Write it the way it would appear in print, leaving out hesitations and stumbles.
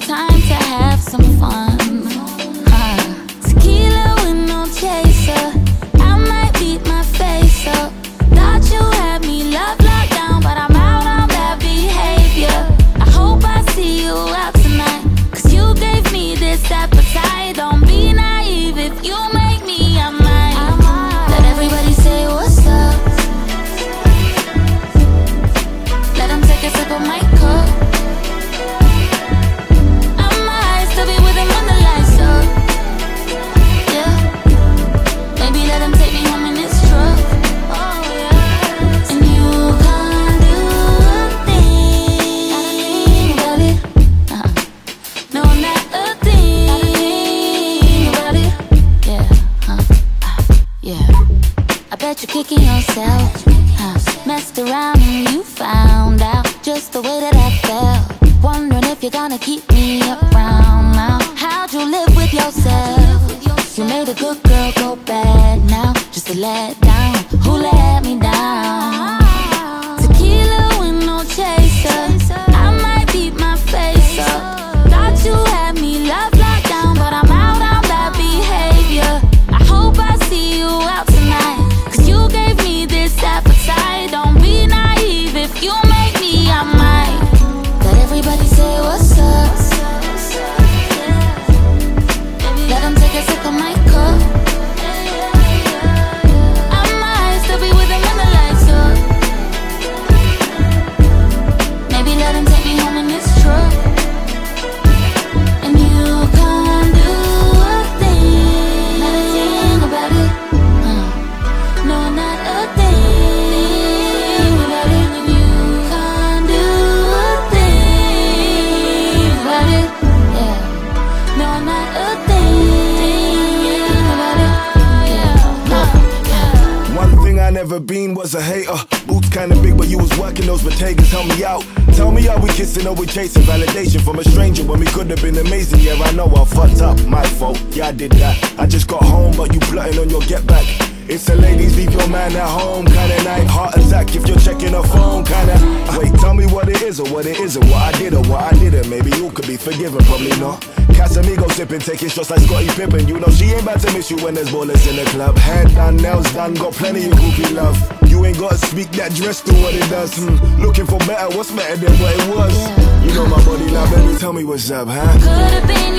time to have some fun. Tequila with no chaser, I might beat my face up. Thought you had me love locked down, but I'm out on bad behavior. I hope I see you out tonight, cause you gave me this appetite. Don't be naive, if you make me, I might. Let everybody say what's up. Let them take a sip of my cup. I might still be with them when the lights up. Yeah, maybe let them take me home in this truck. Oh yeah, and you can't do a thing about it. No, not a thing about it. Yeah, I bet you're kicking yourself. Messed around and you found out just the way that I felt. Wondering if you're gonna keep me around now. How'd you live with yourself? You made a good girl go bad now, just to let down. Who let me down? Tequila with no chaser, I might beat my face up. Thought you had me love locked down, but I'm out on bad behavior. I hope I see you out tonight, cause you gave me this appetite. Don't be naive, if you make me, I might. Let everybody say what's up. Let them take a sip of my cup. I might still be with them when the lights up. Maybe let them take me home in this truck. And you can't do a thing about it. No, not a thing about it. You can't do a thing about it. Yeah, no, not a thing about it. Yeah. One thing I never been was a hater. Boots kinda big, but you was working those potatoes. Help me out. Tell me, are we kissing or we chasing validation from a stranger when we could have been amazing? Yeah, I know I fucked up, my fault. Yeah, I did that. I just got home, but you plotting on your get back. It's a ladies, leave your man at home kinda night. Heart attack if you're checking her phone kinda. Wait, tell me what it is or what it isn't. What I did or what I didn't. Maybe you could be forgiven, probably not. Casamigo sipping, taking shots like Scottie Pippen. You know she ain't about to miss you when there's ballers in the club. Hair done, nails done, got plenty of groupie love. You ain't gotta speak that dress to what it does. Looking for better, what's better than what it was? You know my body now, baby, tell me what's up, huh? Could've been